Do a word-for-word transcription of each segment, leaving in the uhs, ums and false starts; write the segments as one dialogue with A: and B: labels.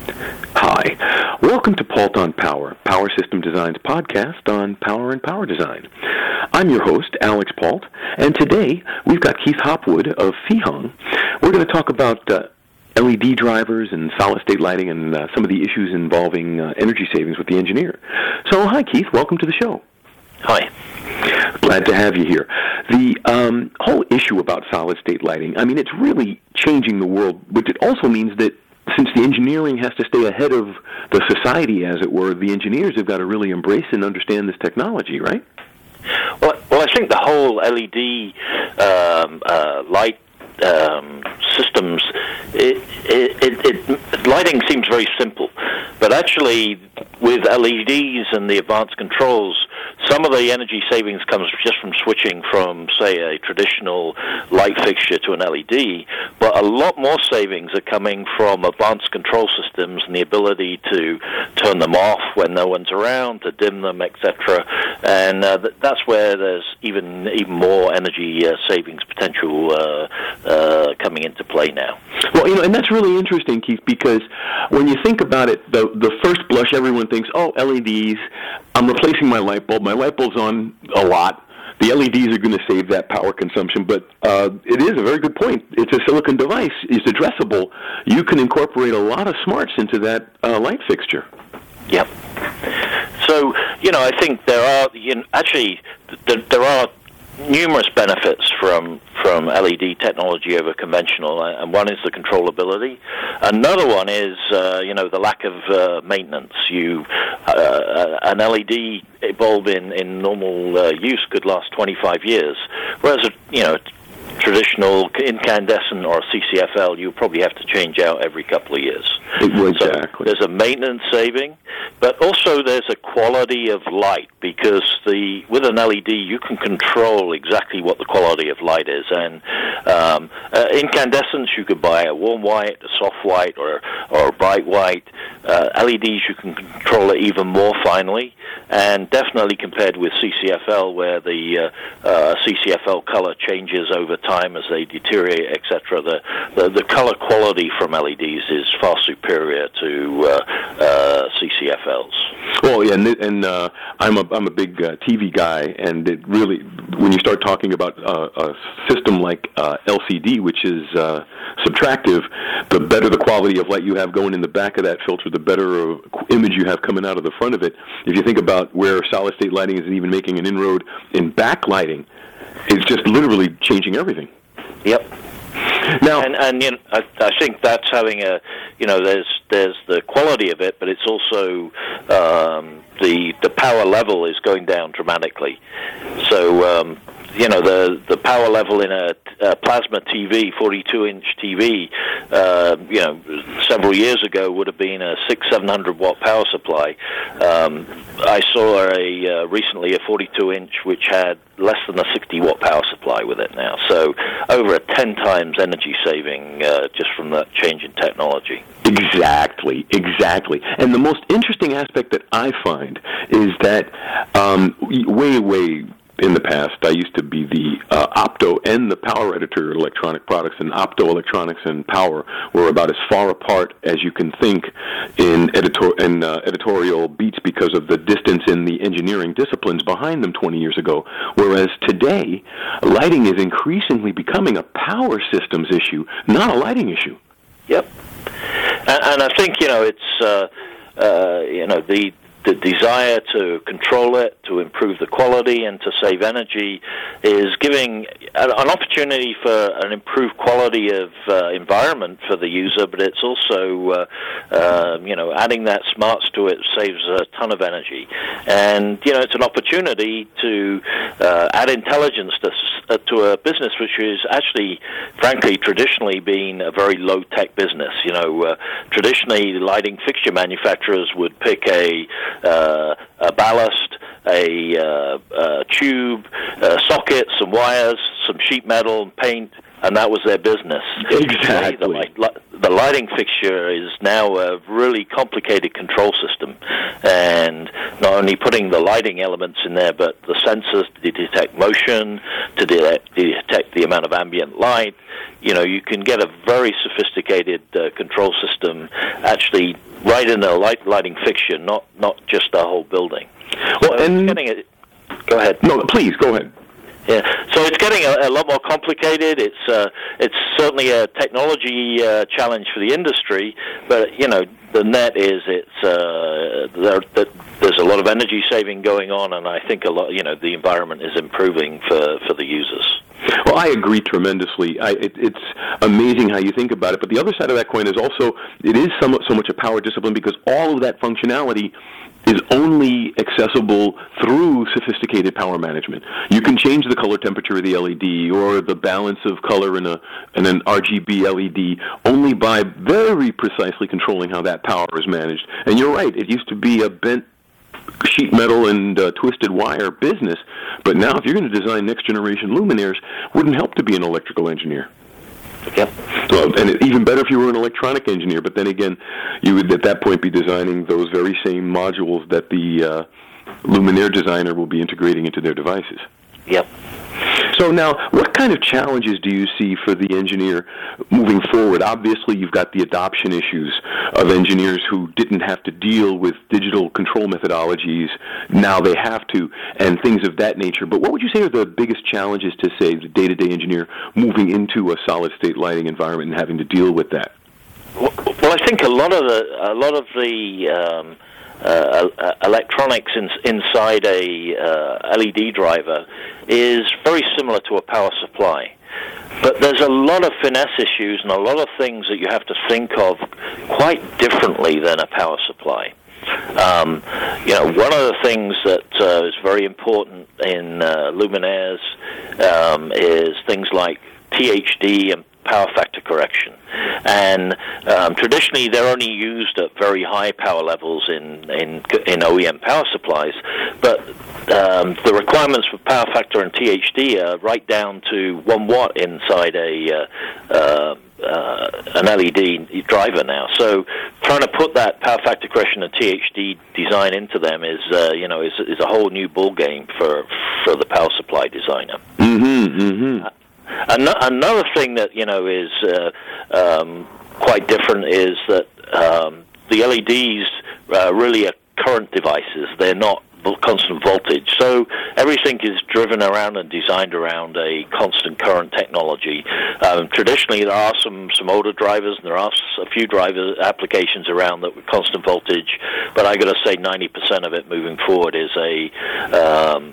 A: Hi. Welcome to Palt on Power, Power System Design's podcast on power and power design. I'm your host, Alex Palt, and today we've got Keith Hopwood of Phihong. We're going to talk about uh, L E D drivers and solid-state lighting and uh, some of the issues involving uh, energy savings with the engineer. So, hi, Keith. Welcome to the show.
B: Hi.
A: Glad to have you here. The um, whole issue about solid-state lighting, I mean, it's really changing the world, but it also means that since the engineering has to stay ahead of the society, as it were, the engineers have got to really embrace and understand this technology, right?
B: Well, well I think the whole L E D um, uh, light um, systems, it, it, it, it, lighting seems very simple, but actually with L E Ds and the advanced controls, some of the energy savings comes just from switching from, say, a traditional light fixture to an L E D, but a lot more savings are coming from advanced control systems and the ability to turn them off when no one's around, to dim them, et cetera. And uh, th- that's where there's even even more energy uh, savings potential uh, uh, coming into play now.
A: Well, you know, and that's really interesting, Keith, because when you think about it, the the first blush, everyone thinks, oh, L E Ds, I'm replacing my light bulb. My light bulb's on a lot. The L E Ds are going to save that power consumption, but uh, it is a very good point. It's a silicon device. It's addressable. You can incorporate a lot of smarts into that uh, light fixture.
B: Yep. So, you know, I think there are, you know, actually, th- there are numerous benefits from from L E D technology over conventional, and one is the controllability. Another one is, uh, you know, the lack of uh, maintenance. You uh, an L E D bulb in in normal uh, use could last twenty-five years, whereas a, you know, traditional incandescent or C C F L, you probably have to change out every couple of years.
A: Exactly.
B: So there's a maintenance saving, but also there's a quality of light, because the with an L E D you can control exactly what the quality of light is. And um, uh, incandescents, you could buy a warm white, a soft white, or or a bright white. Uh, L E Ds, you can control it even more finely, and definitely compared with C C F L, where the uh, uh, C C F L color changes over time as they deteriorate, et cetera. The, the the color quality from L E Ds is far superior to uh, uh, C C F Ls.
A: Well, yeah, and, and uh, I'm a I'm a big uh, T V guy, and it really, when you start talking about uh, a system like uh, L C D, which is uh, subtractive, the better the quality of light you have going in the back of that filter, the better image you have coming out of the front of it. If you think about where solid-state lighting is even making an inroad in backlighting, it's just literally changing everything.
B: Yep.
A: Now,
B: and and you know, I, I think that's having a, you know, there's there's the quality of it, but it's also um, the the power level is going down dramatically. So um, you know, the the power level in a, a plasma T V, forty-two inch T V, uh, you know, several years ago would have been a six seven hundred watt power supply. Um, I saw a uh, recently a forty-two inch which had less than a sixty watt power supply with it now. So over a ten times energy saving uh, just from that change in technology.
A: Exactly, exactly. And the most interesting aspect that I find is that um, way, way in the past, I used to be the uh, opto and the power editor at Electronic Products, and optoelectronics and power were about as far apart as you can think in, editor- in uh, editorial beats because of the distance in the engineering disciplines behind them twenty years ago. Whereas today, lighting is increasingly becoming a power systems issue, not a lighting issue.
B: Yep. And, and I think, you know, it's, uh, uh, you know, the the desire to control it, to improve the quality, and to save energy is giving an opportunity for an improved quality of uh, environment for the user, but it's also, uh, uh, you know, adding that smarts to it saves a ton of energy. And, you know, it's an opportunity to uh, add intelligence to, uh, to a business which is actually, frankly, traditionally been a very low-tech business. You know, uh, traditionally, lighting fixture manufacturers would pick a Uh, a ballast, a, uh, a tube, uh, sockets, some wires, some sheet metal, paint, and that was their business.
A: Exactly.
B: The, light, the lighting fixture is now a really complicated control system, and not only putting the lighting elements in there, but the sensors to detect motion, to de- detect the amount of ambient light. You know, you can get a very sophisticated uh, control system actually right in the light, lighting fixture, not not just the whole building.
A: Well,
B: so
A: and
B: getting it. Go ahead.
A: No, please go ahead.
B: Yeah, so it's getting a, a lot more complicated. It's uh, it's certainly a technology uh, challenge for the industry, but you know the net is it's uh, there, there, there's a lot of energy saving going on, and I think a lot you know the environment is improving for, for the users.
A: Well, I agree tremendously. I, it, it's amazing how you think about it, but the other side of that coin is also it is somewhat so much a power discipline because all of that functionality is only accessible through sophisticated power management. You can change the color temperature of the L E D or the balance of color in a in an R G B L E D only by very precisely controlling how that power is managed. And you're right, it used to be a bent sheet metal and uh, twisted wire business, but now if you're going to design next generation luminaires, wouldn't help to be an electrical engineer.
B: Yep.
A: Well, and it, even better if you were an electronic engineer, but then again, you would at that point be designing those very same modules that the uh, luminaire designer will be integrating into their devices.
B: Yep.
A: So now, what kind of challenges do you see for the engineer moving forward? Obviously, you've got the adoption issues of engineers who didn't have to deal with digital control methodologies. Now they have to, and things of that nature. But what would you say are the biggest challenges to, say, the day-to-day engineer moving into a solid-state lighting environment and having to deal with that?
B: Well, I think a lot of the a lot of the um, uh, electronics in, inside a uh, L E D driver is very similar to a power supply. But there's a lot of finesse issues and a lot of things that you have to think of quite differently than a power supply. Um, you know, one of the things that uh, is very important in uh, luminaires um, is things like T H D and power factor correction. And um, traditionally, they're only used at very high power levels in, in, in O E M power supplies. But um, the requirements for power factor and T H D are right down to one watt inside a uh, uh, uh, an L E D driver now. So trying to put that power factor correction and T H D design into them is, uh, you know, is, is a whole new ball game for for the power supply designer.
A: Mm-hmm. Mm-hmm.
B: Uh, Another thing that you know is uh, um, quite different is that um, the L E Ds uh, really are current devices. They're not constant voltage. So everything is driven around and designed around a constant current technology. Um, traditionally, there are some, some older drivers, and there are a few driver applications around that with constant voltage, but I got to say ninety percent of it moving forward is a um,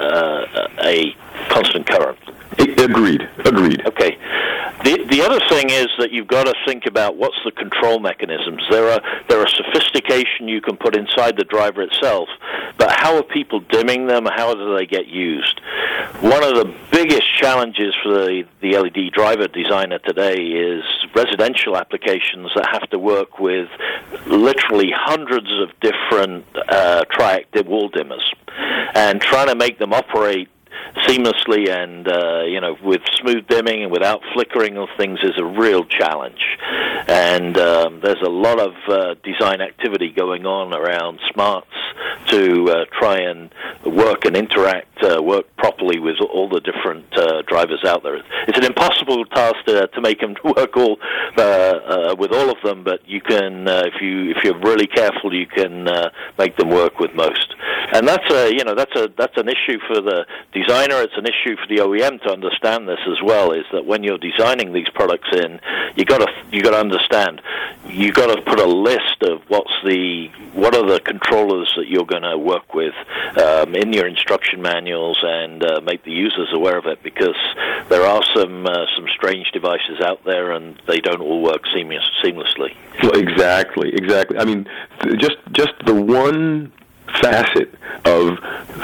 B: uh, a constant current.
A: Agreed. Agreed.
B: Okay. The the other thing is that you've got to think about what's the control mechanisms. There are there are sophistication you can put inside the driver itself, but how are people dimming them? How do they get used? One of the biggest challenges for the, the L E D driver designer today is residential applications that have to work with literally hundreds of different uh, triactive wall dimmers, and trying to make them operate seamlessly and uh, you know with smooth dimming and without flickering of things is a real challenge. And um, there's a lot of uh, design activity going on around smarts to uh, try and work and interact, uh, work properly with all the different uh, drivers out there. It's an impossible task to, to make them work all uh, uh, with all of them, but you can, uh, if you if you're really careful, you can uh, make them work with most. And that's a you know that's a that's an issue for the designer. It's an issue for the O E M to understand this as well. Is that when you're designing these products in, you got to you got to understand, you got to put a list of what's the what are the controllers that you're going to work with um, in your instruction manuals, and uh, make the users aware of it, because there are some uh, some strange devices out there, and they don't all work seamless, seamlessly.
A: Well, exactly, exactly. I mean, just just the one facet of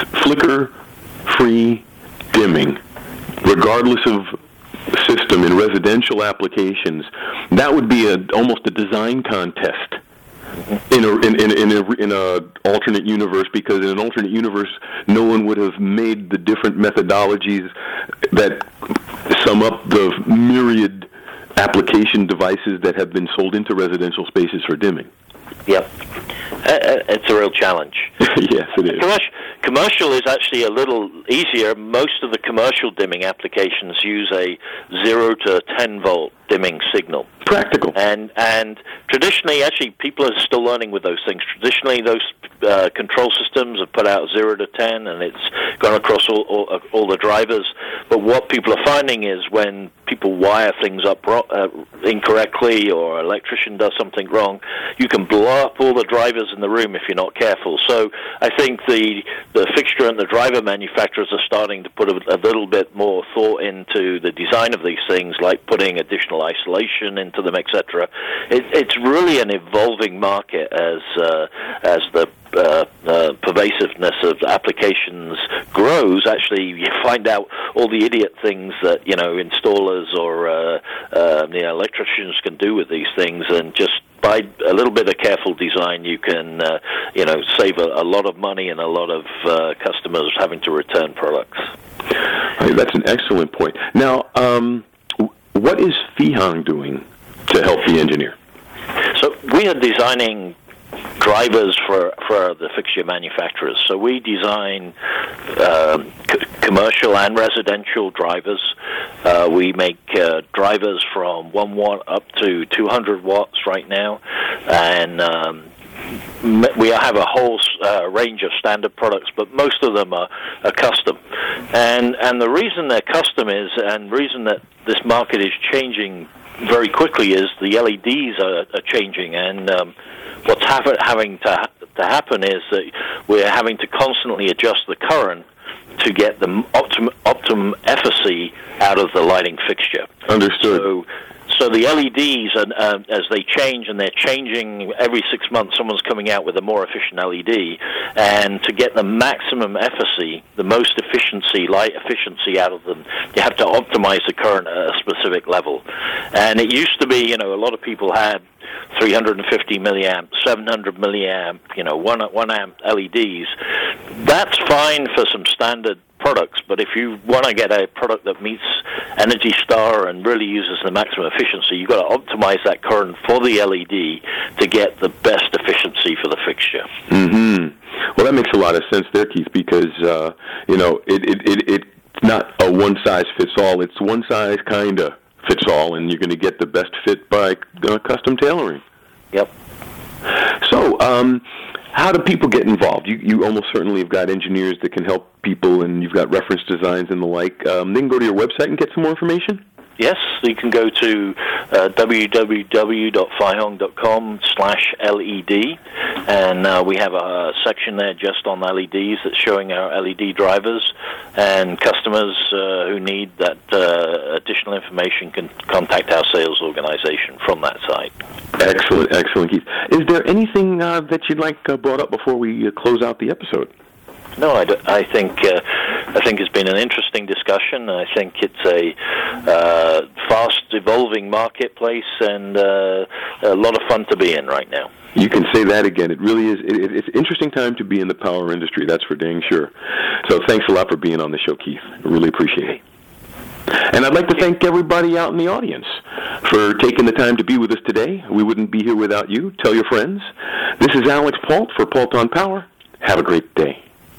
A: flicker-free dimming, regardless of system in residential applications, that would be a almost a design contest in a in in in a, in a alternate universe, because in an alternate universe, no one would have made the different methodologies that sum up the myriad application devices that have been sold into residential spaces for dimming.
B: Yep. Uh, it's a real challenge.
A: Yes, it is.
B: Commercial, commercial is actually a little easier. Most of the commercial dimming applications use a zero to ten volt dimming signal.
A: Practical.
B: And and traditionally, actually, people are still learning with those things. Traditionally, those uh, control systems have put out zero to ten, and it's gone across all, all, all the drivers. But what people are finding is when people wire things up uh, incorrectly, or an electrician does something wrong, you can blow up all the drivers in the room if you're not careful. So I think the the fixture and the driver manufacturers are starting to put a, a little bit more thought into the design of these things, like putting additional isolation into them, et cetera. It, it's really an evolving market as uh, as the Uh, uh, pervasiveness of applications grows. Actually, you find out all the idiot things that, you know, installers or uh, uh, you know, electricians can do with these things, and just by a little bit of careful design, you can, uh, you know, save a, a lot of money and a lot of uh, customers having to return products.
A: Hey, that's an excellent point. Now, um, what is Fihang doing to help the engineer?
B: So we are designing drivers for, for the fixture manufacturers. So we design um, c- commercial and residential drivers. Uh, we make uh, drivers from one watt up to two hundred watts right now, and um, we have a whole uh, range of standard products, but most of them are, are custom. And and the reason they're custom is, and the reason that this market is changing very quickly is the L E Ds are, are changing, and um, what's ha- having to, ha- to happen is that we're having to constantly adjust the current to get the optimum, optimum efficacy out of the lighting fixture.
A: Understood.
B: So, so the L E Ds, and uh, as they change, and they're changing every six months, someone's coming out with a more efficient L E D, and to get the maximum efficacy, the most efficiency, light efficiency out of them, you have to optimize the current at a specific level. And it used to be, you know, a lot of people had three hundred fifty milliamp, seven hundred milliamp, you know, one one amp L E Ds. That's fine for some standard products, but if you want to get a product that meets Energy Star and really uses the maximum efficiency, you've got to optimize that current for the L E D to get the best efficiency for the fixture.
A: Mm-hmm. Well, that makes a lot of sense there, Keith, because, uh, you know, it, it, it, it's not a one-size-fits-all. It's one-size kind of fits all, and you're going to get the best fit by uh, custom tailoring.
B: Yep.
A: So, um, how do people get involved? You, you almost certainly have got engineers that can help people, and you've got reference designs and the like. Um, they can go to your website and get some more information?
B: Yes, you can go to uh, w w w dot fihang dot com slash L E D, and uh, we have a section there just on L E Ds that's showing our L E D drivers, and customers uh, who need that uh, additional information can contact our sales organization from that site.
A: Excellent, excellent, Keith. Is there anything uh, that you'd like uh, brought up before we uh, close out the episode?
B: No, I, d- I think uh, I think it's been an interesting discussion. I think it's a uh, fast evolving marketplace, and uh, a lot of fun to be in right now.
A: You can say that again. It really is. It, it's an interesting time to be in the power industry. That's for dang sure. So thanks a lot for being on the show, Keith. I really appreciate it. And I'd like to thank everybody out in the audience for taking the time to be with us today. We wouldn't be here without you. Tell your friends. This is Alex Pault for Pault on Power. Have a great day.